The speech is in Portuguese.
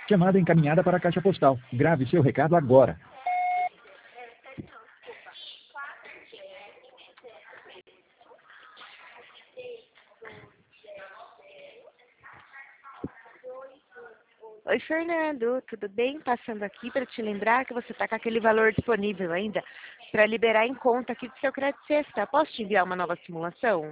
Chamada encaminhada para a caixa postal. Grave seu recado agora. Oi, Fernando, tudo bem? Passando aqui para te lembrar que você está com aquele valor disponível ainda para liberar em conta aqui do seu crédito sexta. Posso te enviar uma nova simulação?